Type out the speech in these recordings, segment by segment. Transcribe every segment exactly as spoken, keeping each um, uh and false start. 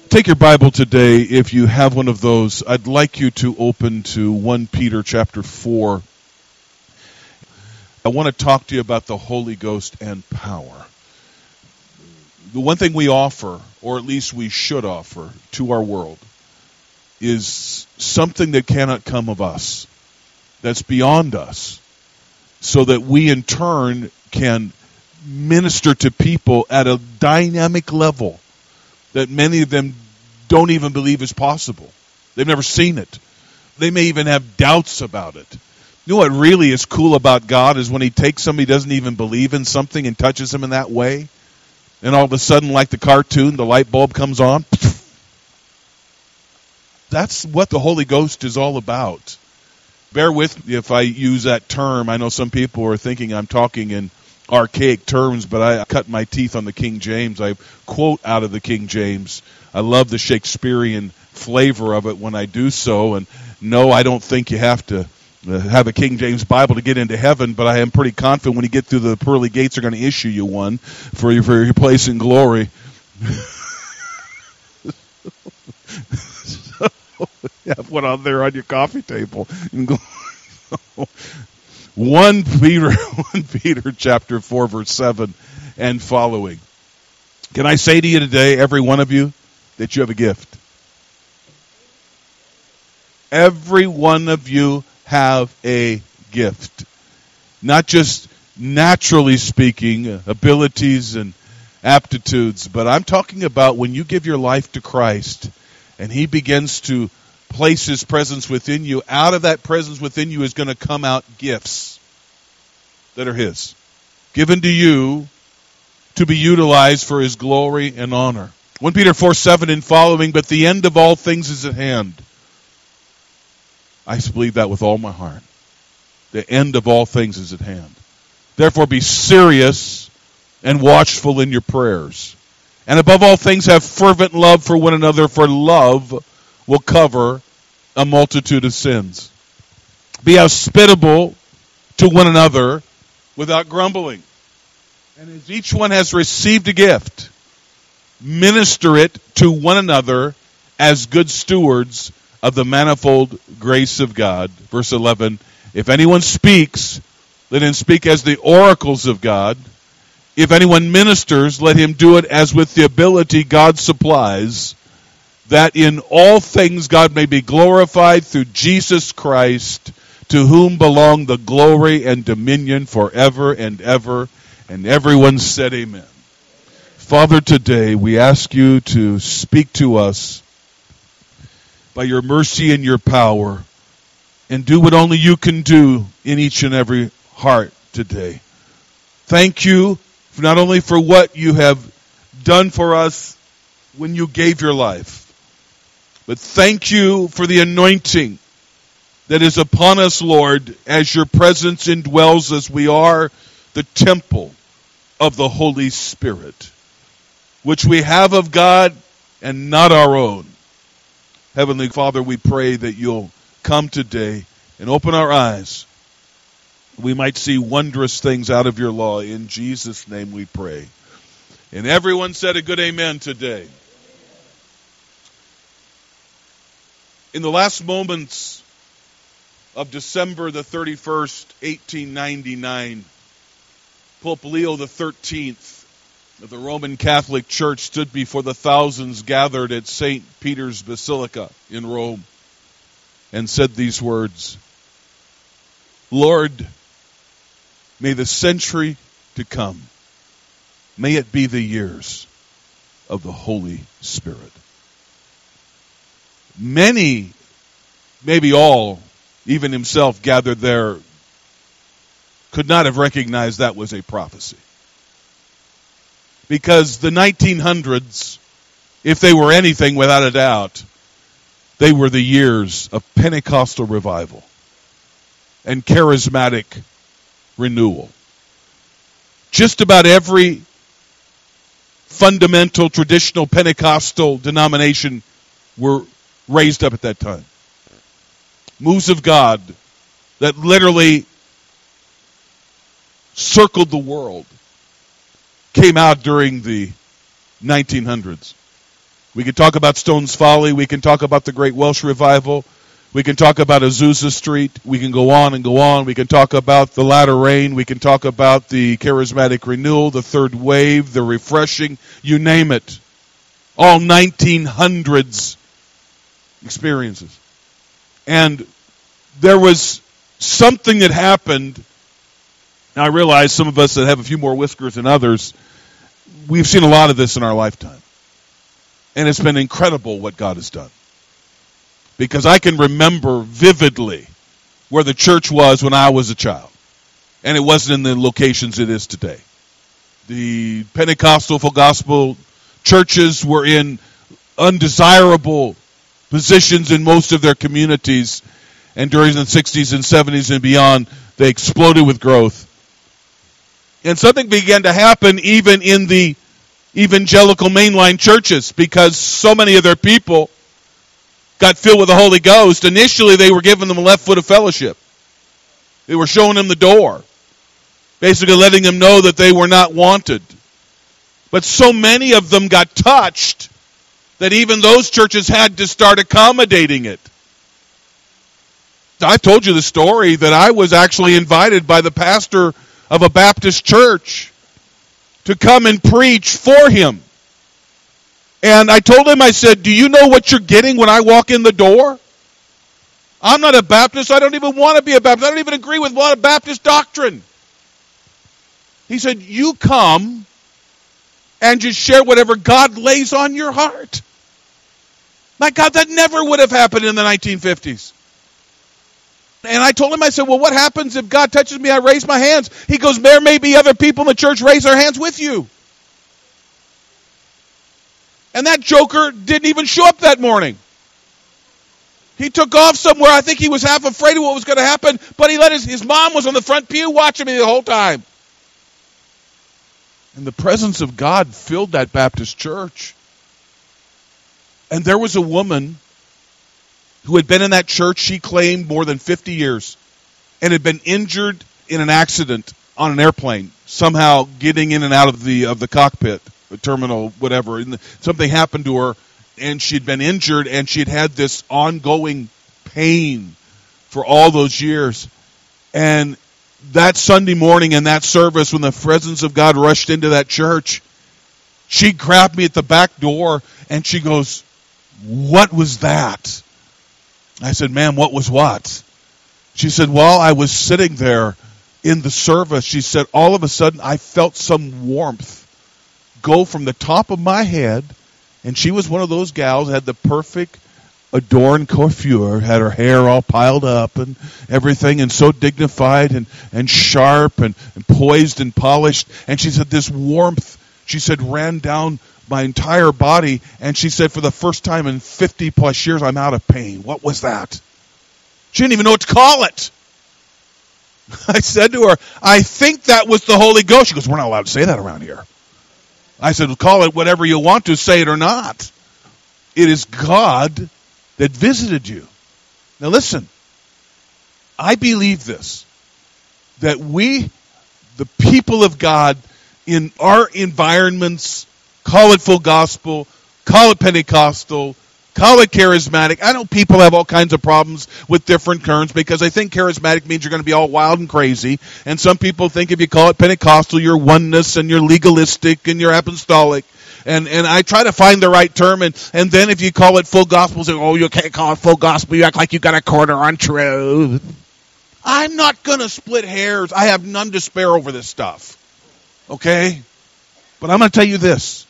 Take your Bible today, if you have one of those. I'd like you to open to First Peter chapter four. I want to talk to you about the Holy Ghost and power. The one thing we offer, or at least we should offer, to our world is something that cannot come of us, that's beyond us, so that we in turn can minister to people at a dynamic level that many of them don't even believe is possible. They've never seen it. They may even have doubts about it. You know what really is cool about God is when he takes somebody who doesn't even believe in something and touches them in that way, and all of a sudden, like the cartoon, the light bulb comes on. That's what the Holy Ghost is all about. Bear with me if I use that term. I know some people are thinking I'm talking in archaic terms, but I cut my teeth on the King James. I quote out of the King James. I love the Shakespearean flavor of it when I do so. And no, I don't think you have to uh, have a King James Bible to get into heaven, but I am pretty confident when you get through the pearly gates, they're going to issue you one for your, for your place in glory. So, you have one on there on your coffee table. First Peter, First Peter chapter four, verse seven and following. Can I say to you today, every one of you, that you have a gift? Every one of you have a gift. Not just naturally speaking, abilities and aptitudes, but I'm talking about when you give your life to Christ and he begins to place his presence within you, out of that presence within you is going to come out gifts that are his, given to you to be utilized for his glory and honor. First Peter four seven and following, but the end of all things is at hand. I believe that with all my heart. The end of all things is at hand. Therefore be serious and watchful in your prayers. And above all things have fervent love for one another, for love will cover a multitude of sins. Be hospitable to one another without grumbling. And as each one has received a gift, minister it to one another as good stewards of the manifold grace of God. Verse eleven, if anyone speaks, let him speak as the oracles of God. If anyone ministers, let him do it as with the ability God supplies, that in all things God may be glorified through Jesus Christ, to whom belong the glory and dominion forever and ever. And everyone said amen. Father, today we ask you to speak to us by your mercy and your power, and do what only you can do in each and every heart today. Thank you for not only for what you have done for us when you gave your life, but thank you for the anointing that is upon us, Lord, as your presence indwells us. We are the temple of the Holy Spirit, which we have of God and not our own. Heavenly Father, we pray that you'll come today and open our eyes. We might see wondrous things out of your law. In Jesus' name we pray. And everyone said a good amen today. In the last moments of December the thirty-first, eighteen ninety-nine, Pope Leo the thirteenth of the Roman Catholic Church stood before the thousands gathered at Saint Peter's Basilica in Rome and said these words, Lord, may the century to come, may it be the years of the Holy Spirit. Many, maybe all, even himself gathered there, could not have recognized that was a prophecy. Because the nineteen hundreds, if they were anything without a doubt, they were the years of Pentecostal revival and charismatic renewal. Just about every fundamental, traditional Pentecostal denomination were raised up at that time. Moves of God that literally circled the world came out during the nineteen hundreds. We can talk about Stone's Folly. We can talk about the Great Welsh Revival. We can talk about Azusa Street. We can go on and go on. We can talk about the latter rain. We can talk about the charismatic renewal, the third wave, the refreshing, you name it. All nineteen hundreds experiences. And there was something that happened. Now I realize some of us that have a few more whiskers than others, we've seen a lot of this in our lifetime. And it's been incredible what God has done. Because I can remember vividly where the church was when I was a child. And it wasn't in the locations it is today. The Pentecostal full gospel churches were in undesirable positions in most of their communities. And during the sixties and seventies and beyond, they exploded with growth. And something began to happen even in the evangelical mainline churches, because so many of their people got filled with the Holy Ghost. Initially, they were giving them a left foot of fellowship. They were showing them the door, basically letting them know that they were not wanted. But so many of them got touched that even those churches had to start accommodating it. I've told you the story that I was actually invited by the pastor of a Baptist church to come and preach for him. And I told him, I said, do you know what you're getting when I walk in the door? I'm not a Baptist. I don't even want to be a Baptist. I don't even agree with a lot of Baptist doctrine. He said, you come and just share whatever God lays on your heart. My God, that never would have happened in the nineteen fifties. And I told him, I said, well, what happens if God touches me? I raise my hands. He goes, there may be other people in the church raise their hands with you. And that joker didn't even show up that morning. He took off somewhere. I think he was half afraid of what was going to happen, but he let his, his mom was on the front pew watching me the whole time. And the presence of God filled that Baptist church. And there was a woman who had been in that church, she claimed, more than fifty years, and had been injured in an accident on an airplane, somehow getting in and out of the of the cockpit, the terminal, whatever. And the, something happened to her, and she'd been injured, and she'd had this ongoing pain for all those years. And that Sunday morning in that service, when the presence of God rushed into that church, she grabbed me at the back door, and she goes, what was that? I said, ma'am, what was what? She said, while I was sitting there in the service, she said, all of a sudden I felt some warmth go from the top of my head, and she was one of those gals, had the perfect adorned coiffure, had her hair all piled up and everything, and so dignified and, and sharp and, and poised and polished. And she said this warmth, she said, ran down my entire body, and she said, for the first time in fifty plus years, I'm out of pain. What was that? She didn't even know what to call it. I said to her, I think that was the Holy Ghost. She goes, we're not allowed to say that around here. I said, well, call it whatever you want to, say it or not. It is God that visited you. Now listen, I believe this, that we, the people of God, in our environments, call it full gospel, call it Pentecostal, call it charismatic. I know people have all kinds of problems with different terms, because I think charismatic means you're going to be all wild and crazy. And some people think if you call it Pentecostal, you're oneness and you're legalistic and you're apostolic. And and I try to find the right term. And, and then if you call it full gospel, say, oh, you can't call it full gospel. You act like you got a quarter on truth. I'm not going to split hairs. I have none to spare over this stuff. Okay? But I'm going to tell you this.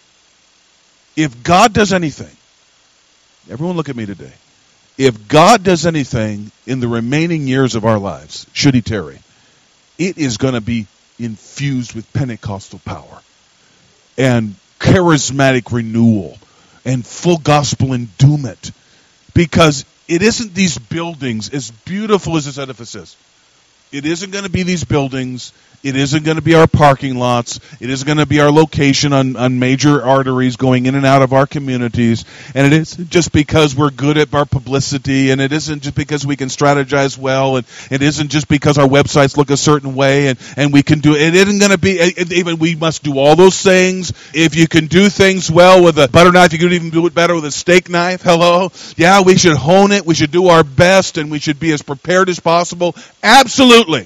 If God does anything, everyone look at me today. If God does anything in the remaining years of our lives, should he tarry, it is going to be infused with Pentecostal power and charismatic renewal and full gospel endowment. Because it isn't these buildings, as beautiful as this edifice is, it isn't going to be these buildings It isn't going to be our parking lots. It isn't going to be our location on, on major arteries going in and out of our communities. And it isn't just because we're good at our publicity, and it isn't just because we can strategize well, and it isn't just because our websites look a certain way and, and we can do it. It isn't going to be, even we must do all those things. If you can do things well with a butter knife, you can even do it better with a steak knife. Hello? Yeah, we should hone it. We should do our best, and we should be as prepared as possible. Absolutely.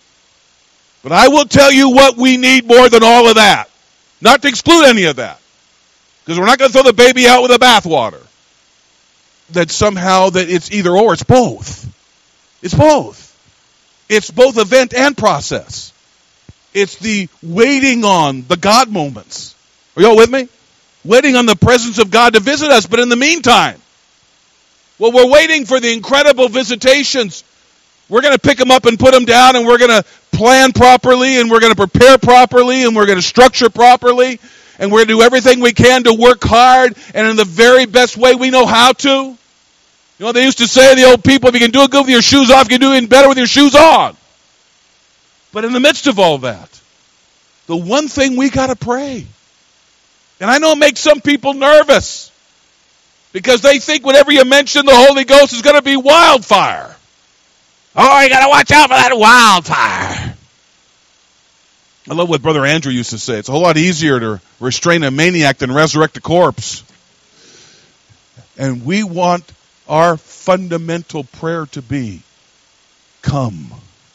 But I will tell you what we need more than all of that. Not to exclude any of that. Because we're not going to throw the baby out with the bathwater. That somehow that it's either or. It's both. It's both. It's both event and process. It's the waiting on the God moments. Are y'all with me? Waiting on the presence of God to visit us. But in the meantime, well, we're waiting for the incredible visitations. We're going to pick them up and put them down, and we're going to plan properly, and we're going to prepare properly, and we're going to structure properly, and we're going to do everything we can to work hard and in the very best way we know how to. You know, they used to say, the old people, if you can do it good with your shoes off, you can do it better with your shoes on. But in the midst of all that, the one thing we got to pray, and I know it makes some people nervous, because they think whenever you mention the Holy Ghost is going to be wildfire. Oh, you got to watch out for that wildfire. I love what Brother Andrew used to say. It's a whole lot easier to restrain a maniac than resurrect a corpse. And we want our fundamental prayer to be, come,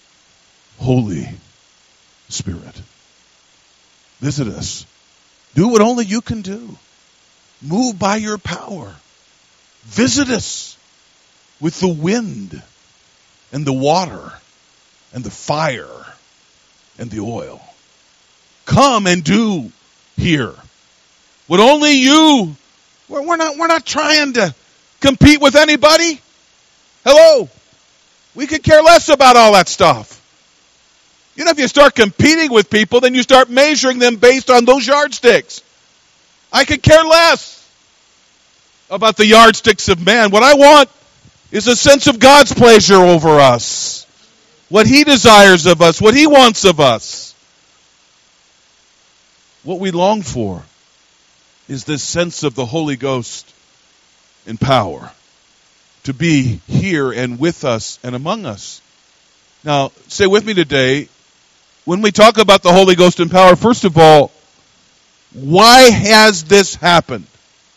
Holy Spirit. Visit us. Do what only you can do. Move by your power. Visit us with the wind and the water, and the fire, and the oil. Come and do here what only you. We're not. We're not trying to compete with anybody. Hello, we could care less about all that stuff. You know, if you start competing with people, then you start measuring them based on those yardsticks. I could care less about the yardsticks of man. What I want is a sense of God's pleasure over us. What He desires of us. What He wants of us. What we long for is this sense of the Holy Ghost in power. To be here and with us and among us. Now, say with me today, when we talk about the Holy Ghost in power, first of all, why has this happened?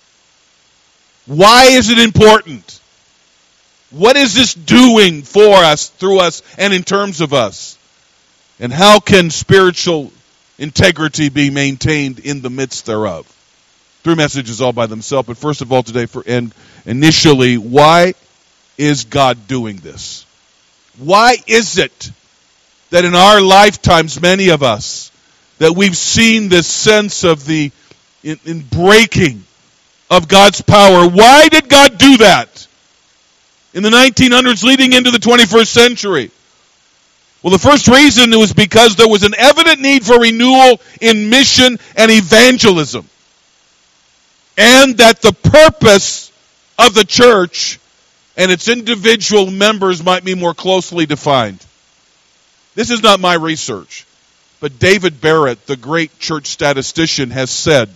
Why is it important? What is this doing for us, through us, and in terms of us? And how can spiritual integrity be maintained in the midst thereof? Three messages all by themselves, but first of all today, for and initially, why is God doing this? Why is it that in our lifetimes, many of us, that we've seen this sense of the in, in breaking of God's power? Why did God do that? In the nineteen hundreds leading into the twenty-first century. Well, the first reason was because there was an evident need for renewal in mission and evangelism. And that the purpose of the church and its individual members might be more closely defined. This is not my research, but David Barrett, the great church statistician, has said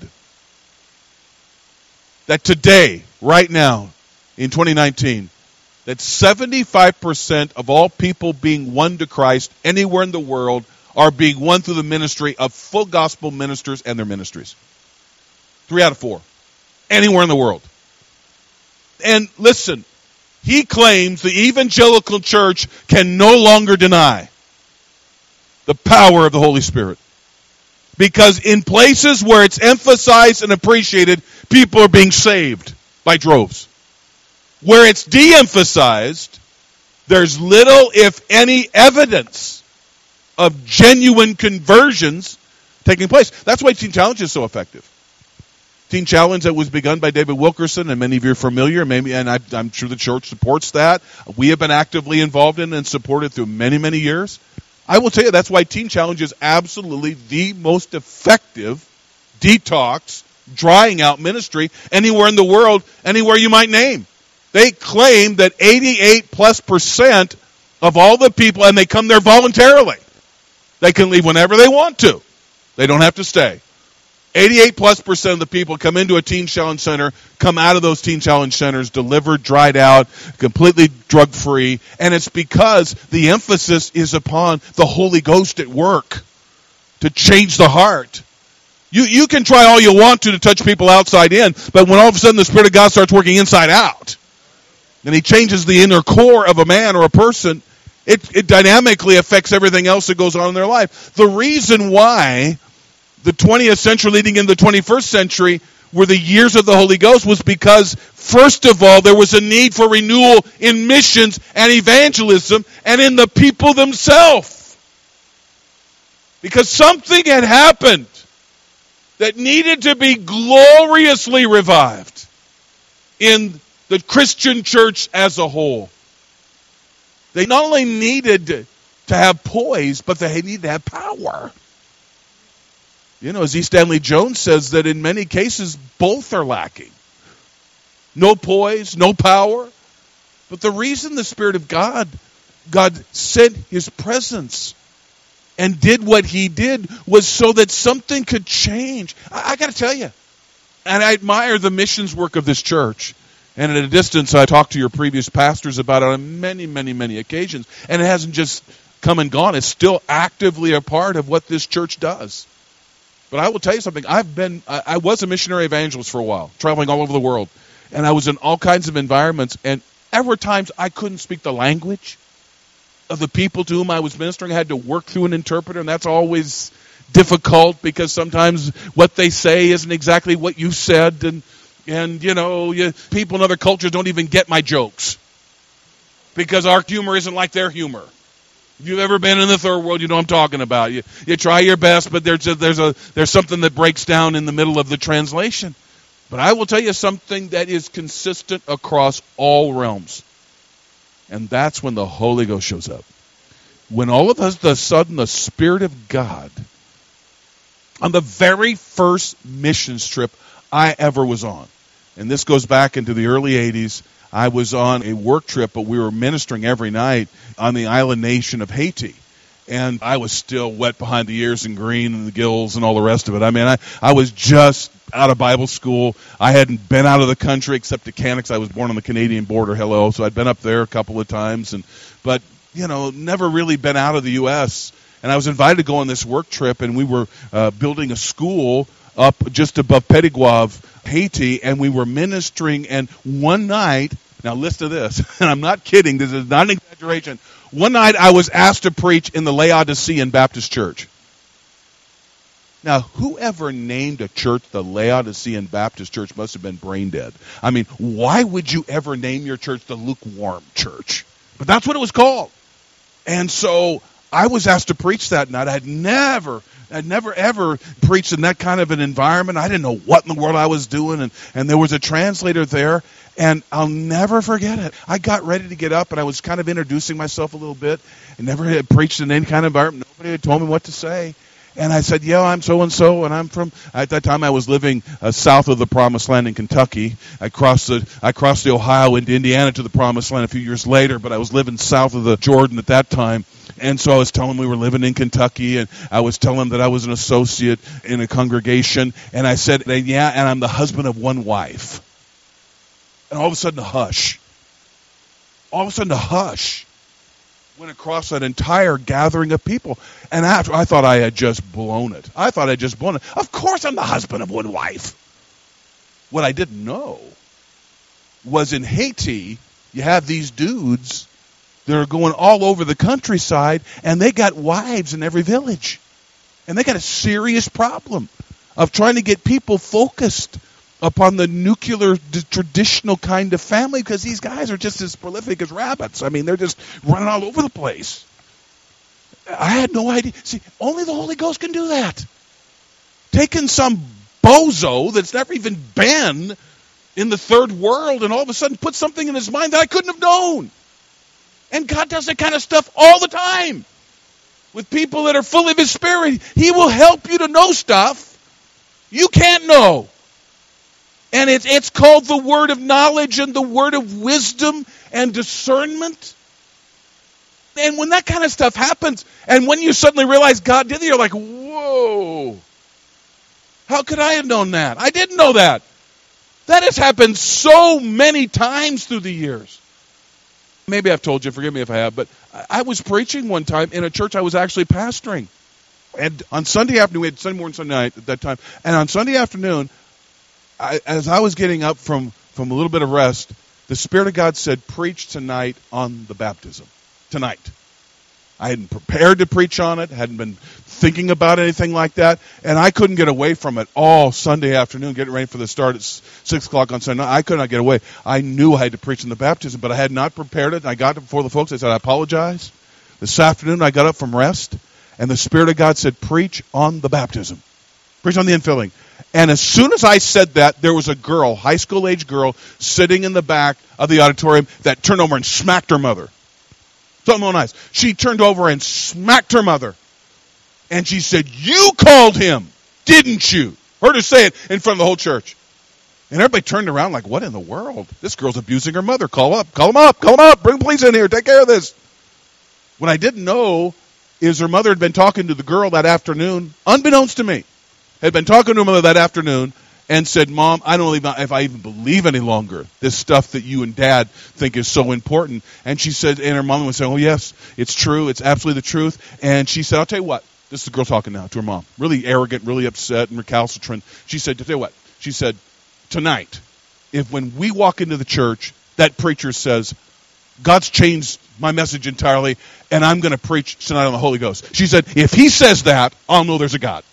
that today, right now, in twenty nineteen, that seventy-five percent of all people being won to Christ anywhere in the world are being won through the ministry of full gospel ministers and their ministries. Three out of four. Anywhere in the world. And listen, he claims the evangelical church can no longer deny the power of the Holy Spirit. Because in places where it's emphasized and appreciated, people are being saved by droves. Where it's de-emphasized, there's little, if any, evidence of genuine conversions taking place. That's why Teen Challenge is so effective. Teen Challenge that was begun by David Wilkerson, and many of you are familiar, maybe, and I, I'm sure the church supports that. We have been actively involved in and supported through many, many years. I will tell you, that's why Teen Challenge is absolutely the most effective detox, drying out ministry anywhere in the world, anywhere you might name. They claim that eighty-eight plus percent of all the people, and they come there voluntarily. They can leave whenever they want to. They don't have to stay. eighty-eight plus percent of the people come into a teen challenge center, come out of those teen challenge centers delivered, dried out, completely drug-free, and it's because the emphasis is upon the Holy Ghost at work to change the heart. You you can try all you want to to touch people outside in, but when all of a sudden the Spirit of God starts working inside out, and He changes the inner core of a man or a person, it, it dynamically affects everything else that goes on in their life. The reason why the twentieth century leading into the twenty-first century were the years of the Holy Ghost was because, first of all, there was a need for renewal in missions and evangelism and in the people themselves. Because something had happened that needed to be gloriously revived in the Christian church as a whole. They not only needed to have poise, but they needed to have power. You know, as E. Stanley Jones says, that in many cases, both are lacking. No poise, no power. But the reason the Spirit of God, God sent His presence and did what He did was so that something could change. I, I got to tell you, and I admire the missions work of this church. And at a distance, I talked to your previous pastors about it on many, many, many occasions. And it hasn't just come and gone. It's still actively a part of what this church does. But I will tell you something. I've been, I, I was a missionary evangelist for a while, traveling all over the world. And I was in all kinds of environments. And there were times I couldn't speak the language of the people to whom I was ministering. I had to work through an interpreter. And that's always difficult because sometimes what they say isn't exactly what you said. And, and you know, you, people in other cultures don't even get my jokes because our humor isn't like their humor. If you've ever been in the third world, you know what I'm talking about. You, you try your best, but there's a, there's a there's something that breaks down in the middle of the translation. But I will tell you something that is consistent across all realms. And that's when the Holy Ghost shows up. When all of us, the sudden, the Spirit of God, on the very first missions trip I ever was on, and this goes back into the early eighties, I was on a work trip, but we were ministering every night on the island nation of Haiti. And I was still wet behind the ears and green and the gills and all the rest of it. I mean, I, I was just out of Bible school. I hadn't been out of the country except to Canada. I was born on the Canadian border, hello. So I'd been up there a couple of times. and But, you know, never really been out of the U S And I was invited to go on this work trip, and we were uh, building a school up just above Pédigouave, Haiti, and we were ministering, and one night, now listen to this, and I'm not kidding, this is not an exaggeration, one night I was asked to preach in the Laodicean Baptist Church. Now, whoever named a church the Laodicean Baptist Church must have been brain dead. I mean, why would you ever name your church the lukewarm church? But that's what it was called. And so I was asked to preach that night. I had never... I'd never, ever preached in that kind of an environment. I didn't know what in the world I was doing, and, and there was a translator there, and I'll never forget it. I got ready to get up, and I was kind of introducing myself a little bit. I never had preached in any kind of environment. Nobody had told me what to say. And I said, yeah, I'm so-and-so, and I'm from, at that time I was living uh, south of the Promised Land in Kentucky. I crossed the I crossed the Ohio into Indiana to the Promised Land a few years later, but I was living south of the Jordan at that time. And so I was telling them we were living in Kentucky, and I was telling them that I was an associate in a congregation. And I said, yeah, and I'm the husband of one wife. And all of a sudden, a hush. All of a sudden, a hush went across that entire gathering of people. And after, I thought I had just blown it. I thought I had just blown it. Of course I'm the husband of one wife. What I didn't know was in Haiti, you have these dudes that are going all over the countryside, and they got wives in every village. And they got a serious problem of trying to get people focused upon the nuclear, the traditional kind of family, because these guys are just as prolific as rabbits. I mean, they're just running all over the place. I had no idea. See, only the Holy Ghost can do that. Taking some bozo that's never even been in the third world and all of a sudden put something in his mind that I couldn't have known. And God does that kind of stuff all the time with people that are full of His Spirit. He will help you to know stuff you can't know. And it's, it's called the word of knowledge and the word of wisdom and discernment. And when that kind of stuff happens, and when you suddenly realize God did it, you're like, whoa. How could I have known that? I didn't know that. That has happened so many times through the years. Maybe I've told you, forgive me if I have, but I was preaching one time in a church I was actually pastoring. And on Sunday afternoon, we had Sunday morning, Sunday night at that time. And on Sunday afternoon, I, as I was getting up from, from a little bit of rest, the Spirit of God said, preach tonight on the baptism. Tonight. I hadn't prepared to preach on it, hadn't been thinking about anything like that, and I couldn't get away from it all Sunday afternoon, getting ready for the start at six o'clock on Sunday night. I could not get away. I knew I had to preach on the baptism, but I had not prepared it, and I got it before the folks. I said, I apologize. This afternoon, I got up from rest, and the Spirit of God said, preach on the baptism. Preach on the infilling. And as soon as I said that, there was a girl, high school age girl, sitting in the back of the auditorium that turned over and smacked her mother. Something real nice. She turned over and smacked her mother. And she said, you called him, didn't you? Heard her say it in front of the whole church. And everybody turned around like, what in the world? This girl's abusing her mother. Call up, call him up, call him up. Bring the police in here. Take care of this. What I didn't know is her mother had been talking to the girl that afternoon, unbeknownst to me, had been talking to her mother that afternoon and said, Mom, I don't know if I even believe any longer this stuff that you and Dad think is so important. And she said, and her mom was saying, oh, yes, it's true. It's absolutely the truth. And she said, I'll tell you what. This is the girl talking now to her mom. Really arrogant, really upset and recalcitrant. She said, to tell you what. She said, tonight, if when we walk into the church, that preacher says, God's changed my message entirely, and I'm going to preach tonight on the Holy Ghost. She said, if he says that, I'll know there's a God.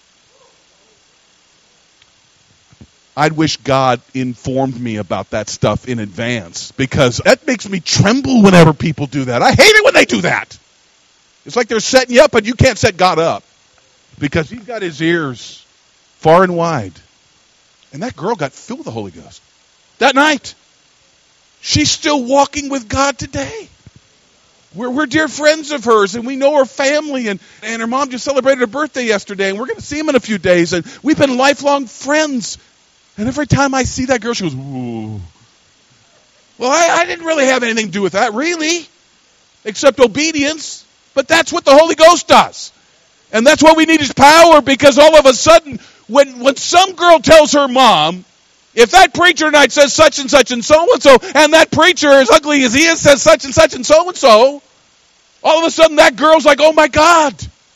I'd wish God informed me about that stuff in advance, because that makes me tremble whenever people do that. I hate it when they do that. It's like they're setting you up, and you can't set God up, because he's got his ears far and wide. And that girl got filled with the Holy Ghost that night. She's still walking with God today. We're, we're dear friends of hers, and we know her family, and, and her mom just celebrated her birthday yesterday, and we're going to see him in a few days, and we've been lifelong friends. And every time I see that girl, she goes, ooh. Well, I, I didn't really have anything to do with that, really, except obedience. But that's what the Holy Ghost does. And that's what we need is power, because all of a sudden, when, when some girl tells her mom, if that preacher tonight says such and such and so-and-so, and that preacher, as ugly as he is, says such and such and so-and-so, all of a sudden that girl's like, oh my God.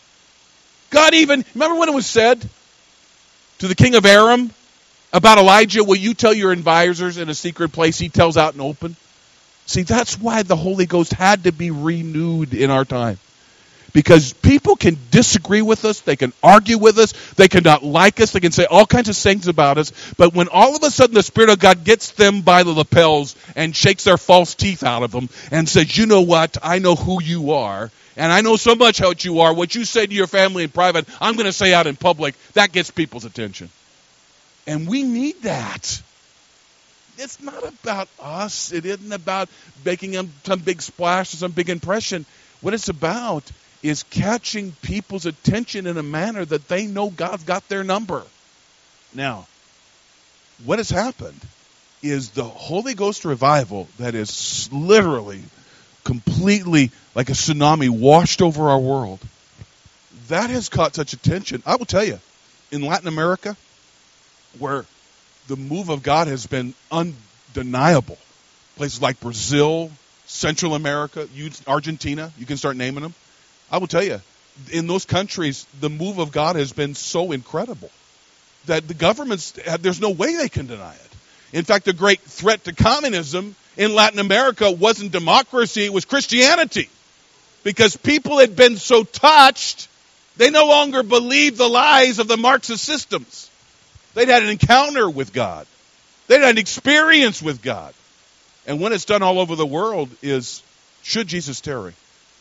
God even, remember when it was said to the king of Aram about Elijah, will you tell your advisors in a secret place? He tells out in open. See, that's why the Holy Ghost had to be renewed in our time. Because people can disagree with us, they can argue with us, they cannot like us, they can say all kinds of things about us, but when all of a sudden the Spirit of God gets them by the lapels and shakes their false teeth out of them and says, you know what, I know who you are, and I know so much how you are, what you say to your family in private, I'm going to say out in public, that gets people's attention. And we need that. It's not about us. It isn't about making some big splash or some big impression. What it's about is catching people's attention in a manner that they know God's got their number. Now, what has happened is the Holy Ghost revival that is literally, completely like a tsunami washed over our world. That has caught such attention. I will tell you, in Latin America, where the move of God has been undeniable, places like Brazil, Central America, Argentina, you can start naming them. I will tell you, in those countries, the move of God has been so incredible that the governments, there's no way they can deny it. In fact, the great threat to communism in Latin America wasn't democracy, it was Christianity. Because people had been so touched, they no longer believed the lies of the Marxist systems. They'd had an encounter with God. They'd had an experience with God. And when it's done all over the world is, should Jesus tarry?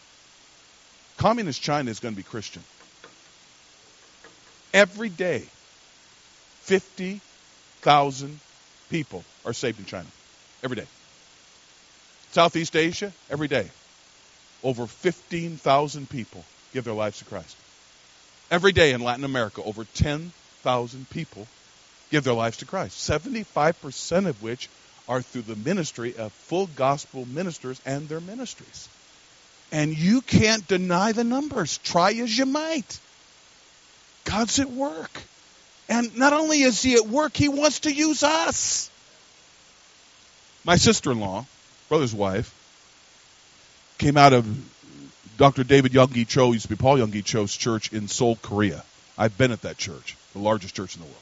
Communist China is going to be Christian. Every day, fifty thousand people are saved in China. Every day. Southeast Asia, every day. Over fifteen thousand people give their lives to Christ. Every day in Latin America, over ten thousand people give their lives to Christ. seventy-five percent of which are through the ministry of full gospel ministers and their ministries. And you can't deny the numbers. Try as you might. God's at work. And not only is he at work, he wants to use us. My sister-in-law, brother's wife, came out of Doctor David Youngie Cho, used to be Paul Youngie Cho's church in Seoul, Korea. I've been at that church, the largest church in the world.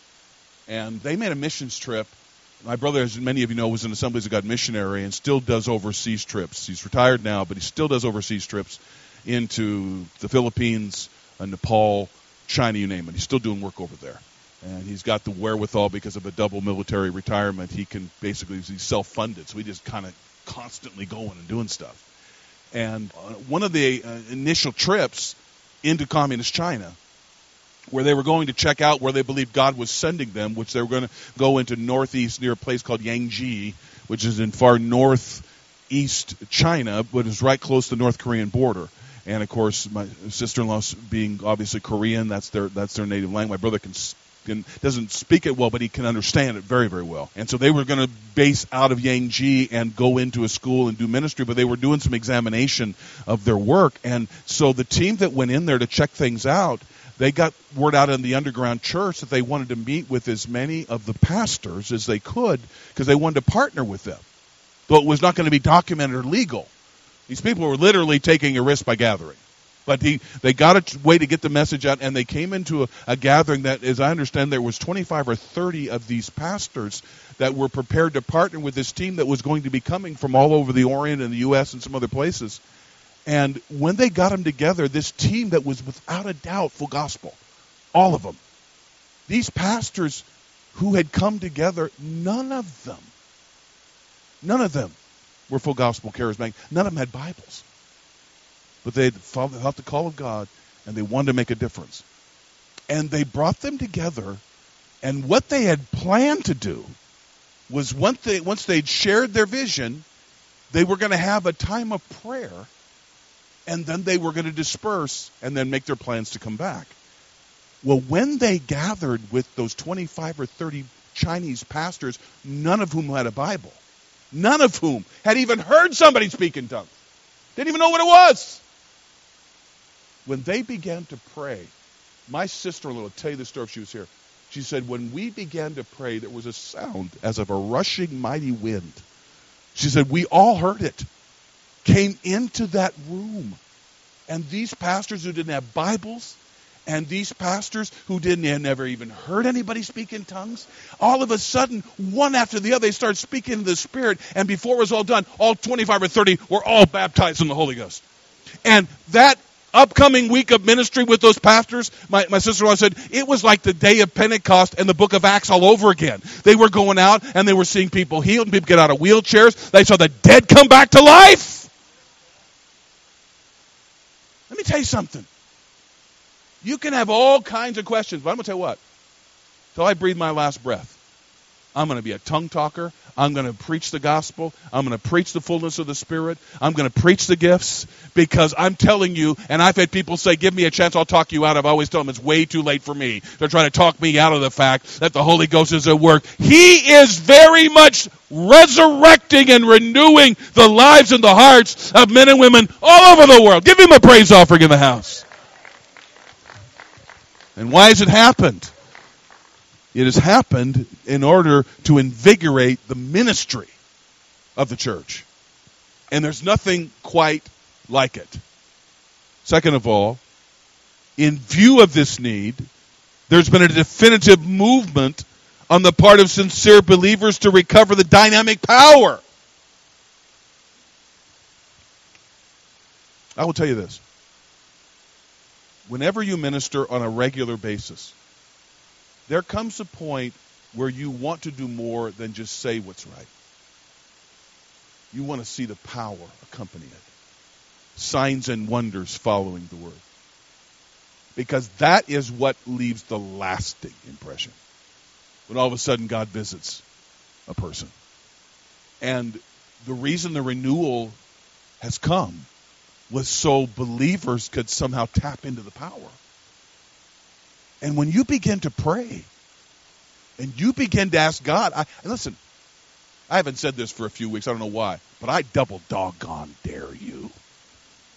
And they made a missions trip. My brother, as many of you know, was an Assemblies of God missionary and still does overseas trips. He's retired now, but he still does overseas trips into the Philippines, uh, Nepal, China, you name it. He's still doing work over there. And he's got the wherewithal because of a double military retirement. He can basically, he's self-funded, so he just kind of constantly going and doing stuff. And uh, one of the uh, initial trips into communist China, where they were going to check out where they believed God was sending them, which they were going to go into northeast near a place called Yangji, which is in far northeast China, but is right close to the North Korean border. And of course, my sister-in-law being obviously Korean, that's their that's their native language. My brother can, can doesn't speak it well, but he can understand it very, very well. And so they were going to base out of Yangji and go into a school and do ministry, but they were doing some examination of their work. And so the team that went in there to check things out, they got word out in the underground church that they wanted to meet with as many of the pastors as they could because they wanted to partner with them. Though it was not going to be documented or legal. These people were literally taking a risk by gathering. But he, they got a way to get the message out, and they came into a, a gathering that, as I understand, there was twenty-five or thirty of these pastors that were prepared to partner with this team that was going to be coming from all over the Orient and the U S and some other places. And when they got them together, this team that was without a doubt full gospel, all of them, these pastors who had come together, none of them, none of them were full gospel charismatic. None of them had Bibles. But they had felt the call of God, and they wanted to make a difference. And they brought them together, and what they had planned to do was once they once they'd shared their vision, they were going to have a time of prayer, and then they were going to disperse and then make their plans to come back. Well, when they gathered with those twenty-five or thirty Chinese pastors, none of whom had a Bible, none of whom had even heard somebody speak in tongues, didn't even know what it was. When they began to pray, my sister-in-law will tell you the story if she was here. She said, when we began to pray, there was a sound as of a rushing mighty wind. She said, we all heard it. Came into that room. And these pastors who didn't have Bibles, and these pastors who didn't had never even heard anybody speak in tongues, all of a sudden, one after the other, they started speaking in the Spirit, and before it was all done, all twenty-five or thirty were all baptized in the Holy Ghost. And that upcoming week of ministry with those pastors, my, my sister-in-law said, it was like the day of Pentecost and the book of Acts all over again. They were going out, and they were seeing people healed, and people get out of wheelchairs. They saw the dead come back to life. Let me tell you something. You can have all kinds of questions, but I'm going to tell you what. Till I breathe my last breath, I'm going to be a tongue talker. I'm going to preach the gospel. I'm going to preach the fullness of the Spirit. I'm going to preach the gifts because I'm telling you, and I've had people say, give me a chance, I'll talk you out of it. I always tell them it's way too late for me. They're trying to talk me out of the fact that the Holy Ghost is at work. He is very much resurrecting and renewing the lives and the hearts of men and women all over the world. Give him a praise offering in the house. And why has it happened? It has happened in order to invigorate the ministry of the church. And there's nothing quite like it. Second of all, in view of this need, there's been a definitive movement on the part of sincere believers to recover the dynamic power. I will tell you this. Whenever you minister on a regular basis, there comes a point where you want to do more than just say what's right. You want to see the power accompany it. Signs and wonders following the word. Because that is what leaves the lasting impression. When all of a sudden God visits a person. And the reason the renewal has come was so believers could somehow tap into the power. And when you begin to pray, and you begin to ask God, I, and listen, I haven't said this for a few weeks, I don't know why, but I double doggone dare you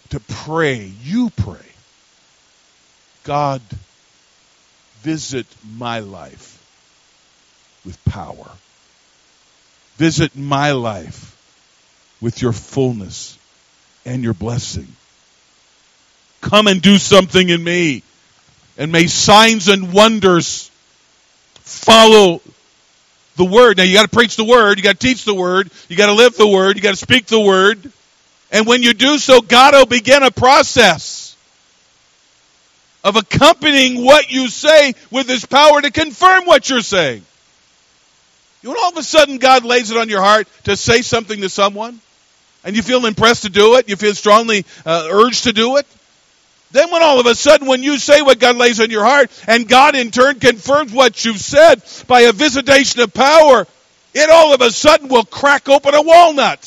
to pray, you pray, God, visit my life with power. Visit my life with your fullness and your blessing. Come and do something in me. And may signs and wonders follow the word. Now you got to preach the word, you got to teach the word, you got to live the word, you got to speak the word. And when you do so, God will begin a process of accompanying what you say with His power to confirm what you're saying. You know, all of a sudden God lays it on your heart to say something to someone, and you feel impressed to do it, you feel strongly uh, urged to do it. Then when all of a sudden when you say what God lays on your heart, and God in turn confirms what you've said by a visitation of power, it all of a sudden will crack open a walnut.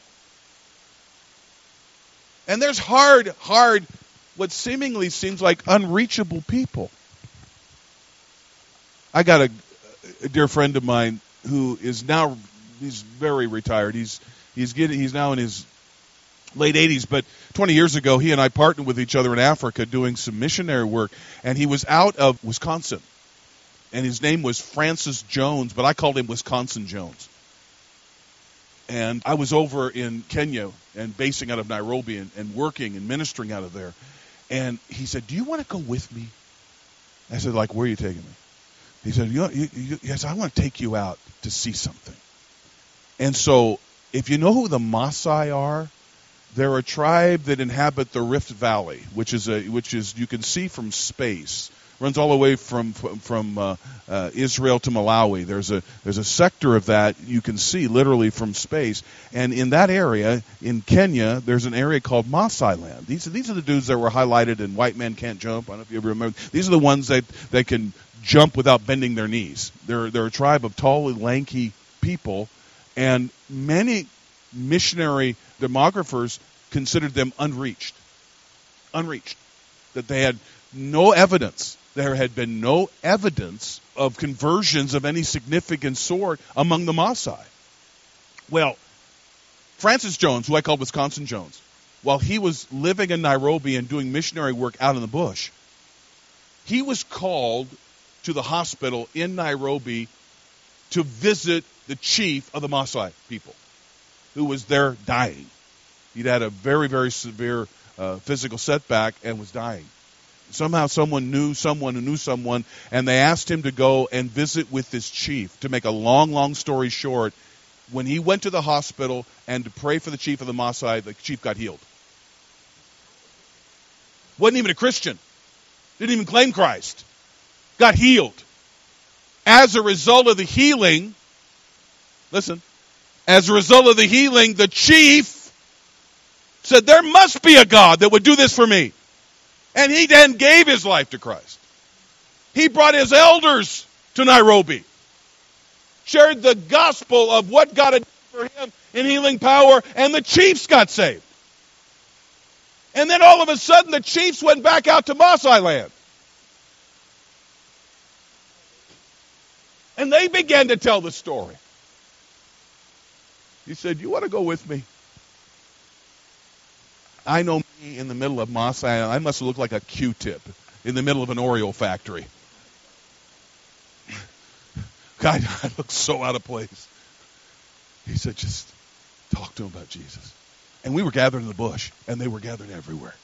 And there's hard, hard, what seemingly seems like unreachable people. I got a, a dear friend of mine who is now, he's very retired. He's he's getting he's now in his late eighties, but twenty years ago he and I partnered with each other in Africa doing some missionary work, and he was out of Wisconsin. And his name was Francis Jones, but I called him Wisconsin Jones. And I was over in Kenya and basing out of Nairobi and, and working and ministering out of there. And he said, "Do you want to go with me?" I said, "Like, where are you taking me?" He said, you, you, you, yes, I want to take you out to see something. And so, if you know who the Maasai are, they're a tribe that inhabit the Rift Valley, which is a which is you can see from space. Runs all the way from from uh, uh, Israel to Malawi. There's a there's a sector of that you can see literally from space. And in that area, in Kenya, there's an area called Maasai Land. These are, these are the dudes that were highlighted in White Men Can't Jump. I don't know if you ever remember. These are the ones that, that can jump without bending their knees. They're they're a tribe of tall, lanky people, and many missionary demographers considered them unreached. Unreached. That they had no evidence. There had been no evidence of conversions of any significant sort among the Maasai. Well, Francis Jones, who I called Wisconsin Jones, while he was living in Nairobi and doing missionary work out in the bush, he was called to the hospital in Nairobi to visit the chief of the Maasai people, who was there dying. He'd had a very, very severe uh, physical setback and was dying. Somehow someone knew someone who knew someone, and they asked him to go and visit with this chief. To make a long, long story short, when he went to the hospital and to pray for the chief of the Maasai, the chief got healed. Wasn't even a Christian. Didn't even claim Christ. Got healed. As a result of the healing, listen, as a result of the healing, the chief said, "There must be a God that would do this for me." And he then gave his life to Christ. He brought his elders to Nairobi, shared the gospel of what God had done for him in healing power, and the chiefs got saved. And then all of a sudden, the chiefs went back out to Maasai land. And they began to tell the story. He said, "You want to go with me?" I know me in the middle of Maasai, I must look like a Q-tip in the middle of an Oreo factory. God, I look so out of place. He said, "Just talk to him about Jesus." And we were gathered in the bush, and they were gathered everywhere.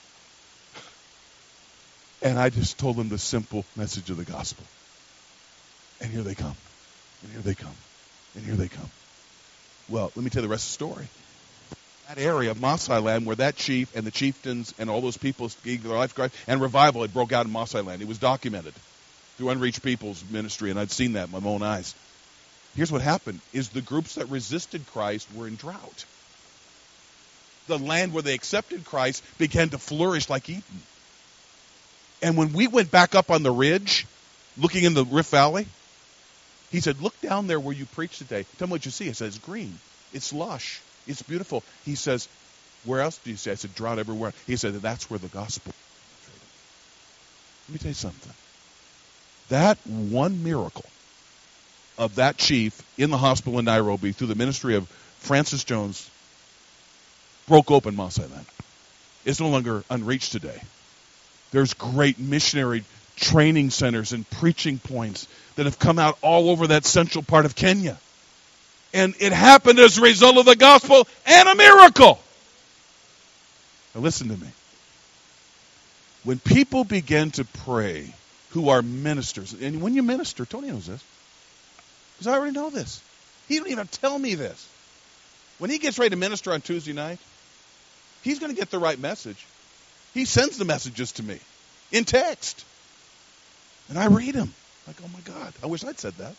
And I just told them the simple message of the gospel. And here they come. And here they come. And here they come. Well, let me tell you the rest of the story. That area of Maasai land where that chief and the chieftains and all those people gave their life to Christ, and revival had broke out in Maasai land. It was documented through Unreached People's ministry, and I'd seen that with my own eyes. Here's what happened, is the groups that resisted Christ were in drought. The land where they accepted Christ began to flourish like Eden. And when we went back up on the ridge, looking in the Rift Valley, he said, "Look down there where you preached today. Tell me what you see." I said, "It's green. It's lush. It's beautiful." He says, "Where else do you see?" I said, "Drought everywhere." He said, "That's where the gospel." Let me tell you something. That one miracle of that chief in the hospital in Nairobi through the ministry of Francis Jones broke open Maasai land. is no longer unreached today. There's great missionary training centers and preaching points that have come out all over that central part of Kenya. And it happened as a result of the gospel and a miracle. Now listen to me. When people begin to pray who are ministers, and when you minister, Tony knows this, because I already know this. He didn't even tell me this. When he gets ready to minister on Tuesday night, he's going to get the right message. He sends the messages to me in text. And I read them. Like, oh my God, I wish I'd said that.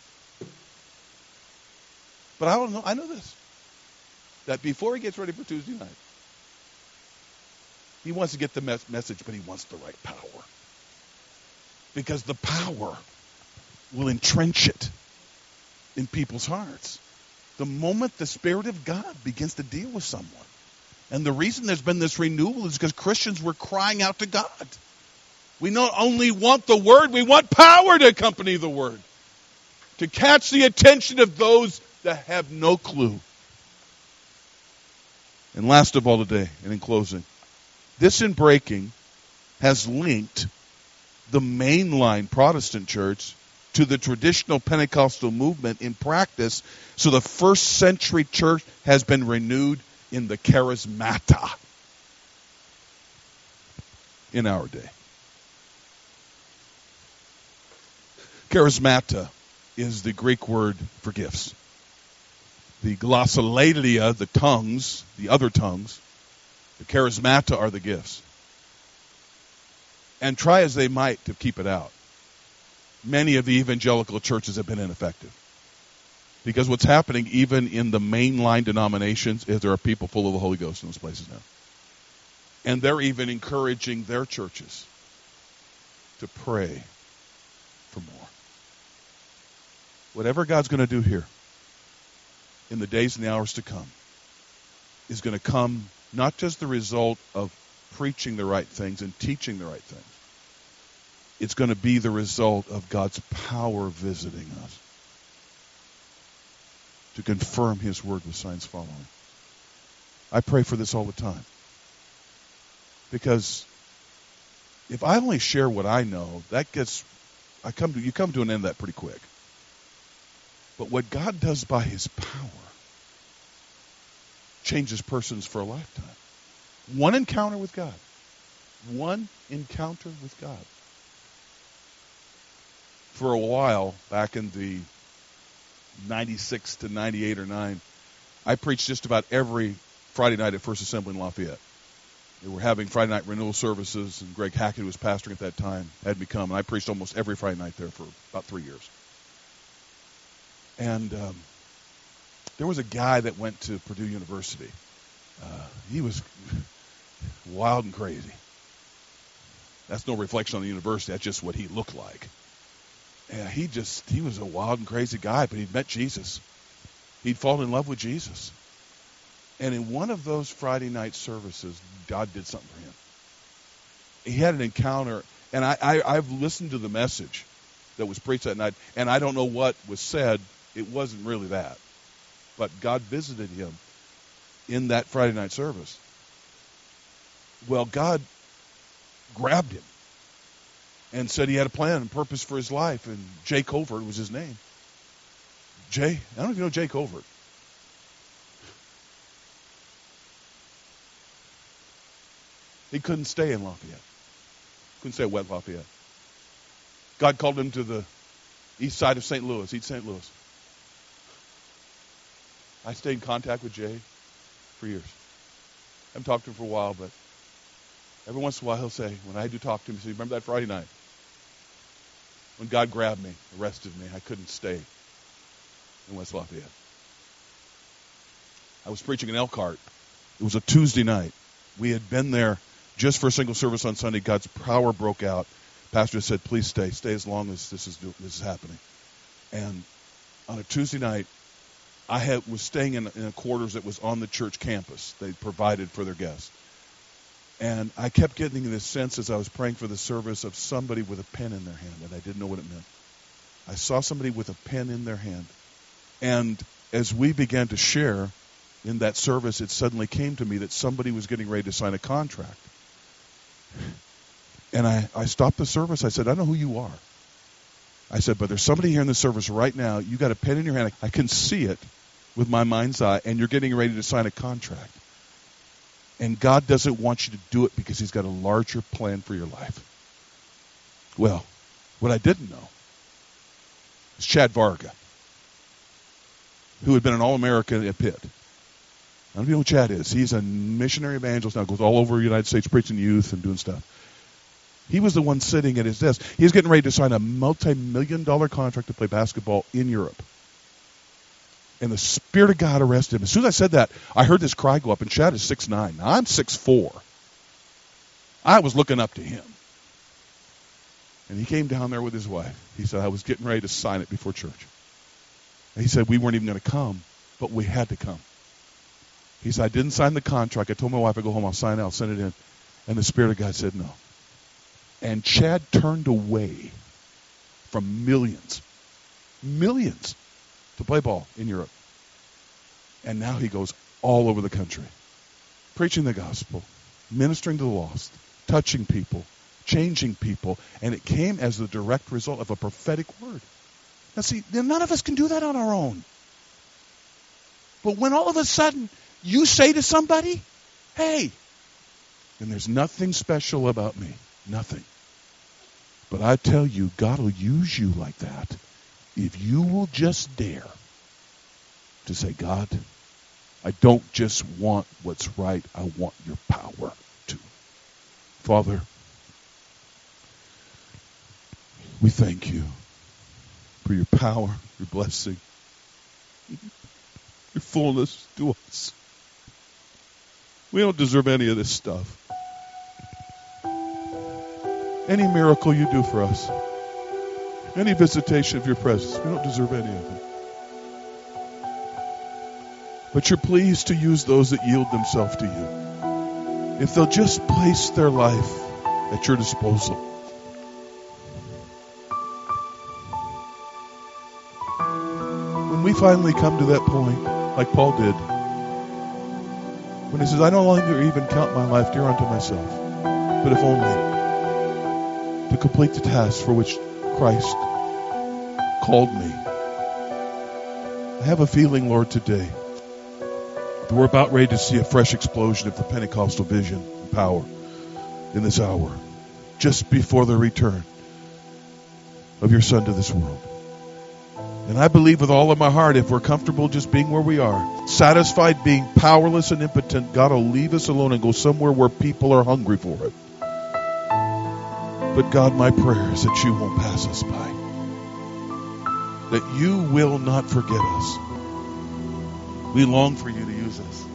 But I don't know. I know this. That before he gets ready for Tuesday night, he wants to get the mes- message, but he wants the right power. Because the power will entrench it in people's hearts. The moment the Spirit of God begins to deal with someone. And the reason there's been this renewal is because Christians were crying out to God. We not only want the Word, we want power to accompany the Word. To catch the attention of those that have no clue. And last of all today, and in closing, this inbreaking has linked the mainline Protestant church to the traditional Pentecostal movement in practice, so the first century church has been renewed in the charismata in our day. Charismata is the Greek word for gifts. The glossolalia, the tongues, the other tongues, the charismata are the gifts. And try as they might to keep it out, many of the evangelical churches have been ineffective. Because what's happening even in the mainline denominations is there are people full of the Holy Ghost in those places now. And they're even encouraging their churches to pray for more. Whatever God's going to do here in the days and the hours to come is going to come not just the result of preaching the right things and teaching the right things. It's going to be the result of God's power visiting us to confirm His word with signs following. I pray for this all the time. Because if I only share what I know, that gets I come to you come to an end of that pretty quick. But what God does by His power changes persons for a lifetime. One encounter with God. One encounter with God. For a while, back in the ninety-six to ninety-eight or nine, I preached just about every Friday night at First Assembly in Lafayette. They were having Friday night renewal services, and Greg Hackett, who was pastoring at that time, had me come, and I preached almost every Friday night there for about three years. And um, there was a guy that went to Purdue University. Uh, he was wild and crazy. That's no reflection on the university. That's just what he looked like. And he just, he was a wild and crazy guy, but he'd met Jesus. He'd fallen in love with Jesus. And in one of those Friday night services, God did something for him. He had an encounter, and I, I, I've listened to the message that was preached that night, and I don't know what was said. It wasn't really that. But God visited him in that Friday night service. Well, God grabbed him and said he had a plan and purpose for his life, and Jay Covert was his name. Jay, I don't know if you know Jay Covert. He couldn't stay in Lafayette. Couldn't stay at West Lafayette. God called him to the east side of Saint Louis, East Saint Louis. I stayed in contact with Jay for years. I haven't talked to him for a while, but every once in a while he'll say, when I do talk to him, he says, remember that Friday night when God grabbed me, arrested me, I couldn't stay in West Lafayette. I was preaching in Elkhart. It was a Tuesday night. We had been there just for a single service on Sunday. God's power broke out. Pastor said, please stay. Stay as long as this is this is happening. And on a Tuesday night, I had, was staying in, in a quarters that was on the church campus. They provided for their guests. And I kept getting this sense as I was praying for the service of somebody with a pen in their hand, and I didn't know what it meant. I saw somebody with a pen in their hand. And as we began to share in that service, it suddenly came to me that somebody was getting ready to sign a contract And I, I stopped the service. I said, I know who you are. I said, but there's somebody here in the service right now. You got a pen in your hand. I can see it with my mind's eye, and you're getting ready to sign a contract. And God doesn't want you to do it because he's got a larger plan for your life. Well, what I didn't know is Chad Varga, who had been an All-American at Pitt. I don't know who Chad is. He's a missionary evangelist now, goes all over the United States preaching youth and doing stuff. He was the one sitting at his desk. He was getting ready to sign a multi-million dollar contract to play basketball in Europe. And the Spirit of God arrested him. As soon as I said that, I heard this cry go up, and Chad is six nine. Now, I'm six four. I was looking up to him. And he came down there with his wife. He said, I was getting ready to sign it before church. And he said, we weren't even going to come, but we had to come. He said, I didn't sign the contract. I told my wife, I'd go home, I'll sign it, I'll send it in. And the Spirit of God said no. And Chad turned away from millions, millions, to play ball in Europe. And now he goes all over the country, preaching the gospel, ministering to the lost, touching people, changing people. And it came as the direct result of a prophetic word. Now see, none of us can do that on our own. But when all of a sudden you say to somebody, hey, and there's nothing special about me, nothing. But I tell you, God will use you like that if you will just dare to say, God, I don't just want what's right, I want your power too. Father, we thank you for your power, your blessing, your fullness to us. We don't deserve any of this stuff. Any miracle you do for us, any visitation of your presence, we don't deserve any of it. But you're pleased to use those that yield themselves to you. If they'll just place their life at your disposal. When we finally come to that point, like Paul did, when he says, I no longer even count my life dear unto myself, but if only to complete the task for which Christ called me. I have a feeling, Lord, today that we're about ready to see a fresh explosion of the Pentecostal vision and power in this hour, just before the return of your Son to this world. And I believe with all of my heart, if we're comfortable just being where we are, satisfied being powerless and impotent, God will leave us alone and go somewhere where people are hungry for it. But God, my prayer is that you won't pass us by. That you will not forget us. We long for you to use us.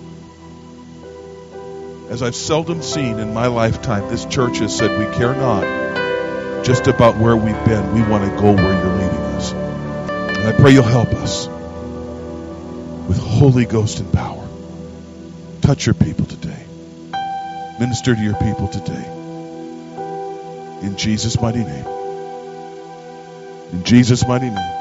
As I've seldom seen in my lifetime, this church has said we care not just about where we've been. We want to go where you're leading us. And I pray you'll help us with Holy Ghost and power. Touch your people today. Minister to your people today. In Jesus' mighty name. In Jesus' mighty name.